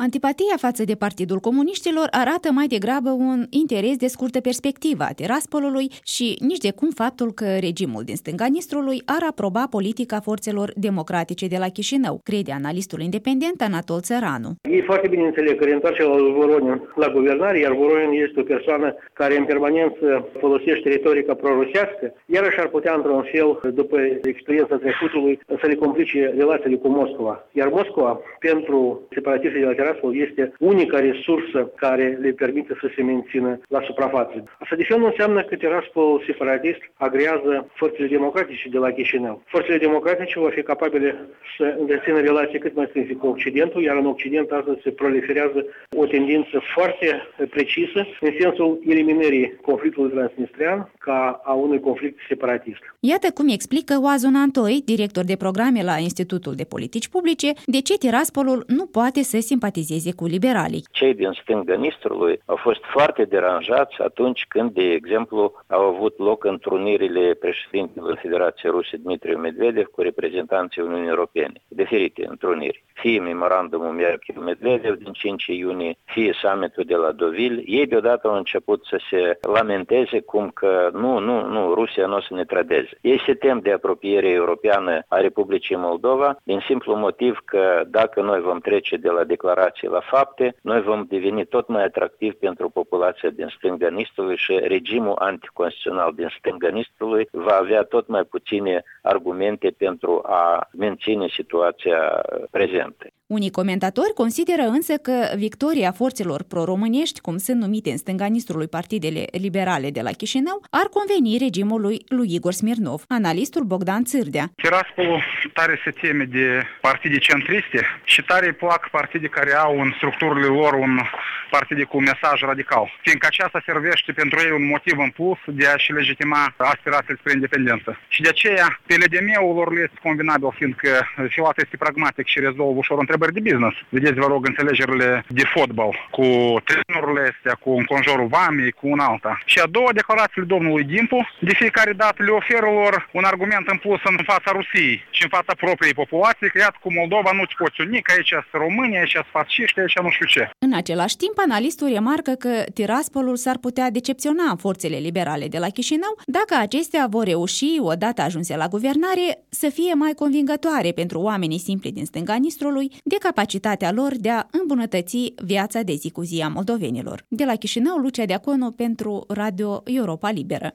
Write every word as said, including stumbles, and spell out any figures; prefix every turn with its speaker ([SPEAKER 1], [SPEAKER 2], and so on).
[SPEAKER 1] Antipatia față de Partidul Comuniștilor arată mai degrabă un interes de scurtă perspectivă a Tiraspolului și nici de cum faptul că regimul din stânga Nistrului ar aproba politica forțelor democratice de la Chișinău, crede analistul independent Anatol Țăranu.
[SPEAKER 2] Ei foarte bine înțeleg că reîntoarcerea lui Voronin la guvernare, iar Voronin este o persoană care în permanență folosește retorica prorusească, iarăși ar putea într-un fel, după experiența trecutului, să le complice relațiile cu Moscova. Iar Moscova, pentru separatiștii de la Tiraspol, este unica resursă care le permite să se mențină la suprafață. Asta de fel nu înseamnă că Tiraspol separatist agrează forțele democratice de la Chișinău. Forțele democratice vor fi capabile să întrețină relații cât mai strânse cu Occidentul, iar în Occident astăzi se proliferează o tendință foarte precisă în sensul eliminării conflictului transnistrian ca a unui conflict separatist.
[SPEAKER 1] Iată cum explică Oazun Antoi, director de programe la Institutul de Politici Publice, de ce Tiraspolul nu poate să simpatizeze cu liberalii.
[SPEAKER 3] Cei din stânga Nistrului au fost foarte deranjați atunci când, de exemplu, au avut loc întrunirile președintelui Federației Ruse Dmitri Medvedev cu reprezentanții Uniunii Europene. Diferite întruniri. Fie memorandumul Merkel-Medvedev din cinci iunie, fie summitul de la Deauville. Ei deodată au început să se lamenteze cum că nu, nu, nu, Rusia nu o să ne trădeze. Ei se tem de apropiere europeană a Republicii Moldova din simplu motiv că dacă noi vom trece de la declarații la fapte, noi vom deveni tot mai atractivi pentru populația din stânga Nistrului și regimul anticonstituțional din stânga Nistrului va avea tot mai puține argumente pentru a menține situația prezentă.
[SPEAKER 1] Unii comentatori consideră însă că victoria forțelor pro-românești, cum sunt numite în stânga Nistrului partidele liberale de la Chișinău, ar conveni regimului lui Igor Smirnov. Analistul Bogdan Țârdea.
[SPEAKER 4] Tiraspolul tare se teme de partide centriste și tare îi plac partide care au în structurile lor un partide cu un mesaj radical, fiindcă aceasta servește pentru ei un motiv în plus de a-și legitima aspirațiile spre independență. Și de aceea, pe L D M-ul lor le este convenabil, fiindcă Filat este pragmatic și rezolvă ușor întrebări de business. Vedeți, vă rog, înțelegerile de fotbal cu trenurile astea, cu înconjurul vamei, cu un alta. Și a doua, declarațiile domnului Dimpu, de fiecare dată le oferă lor un argument în plus în fața Rusiei și în fața propriei populații, că iată, cu Moldova nu te poți uni, că aici sunt România, aici sunt fasciști, aici nu știu ce.
[SPEAKER 1] În același timp, analistul remarcă că Tiraspolul s-ar putea decepționa forțele liberale de la Chișinău dacă acestea vor reuși, odată ajunse la guvernare, să fie mai convingătoare pentru oamenii simpli din stânga Nistrului de capacitatea lor de a îmbunătăți viața de zi cu zi a moldovenilor. De la Chișinău, Lucia Deaconu pentru Radio Europa Liberă.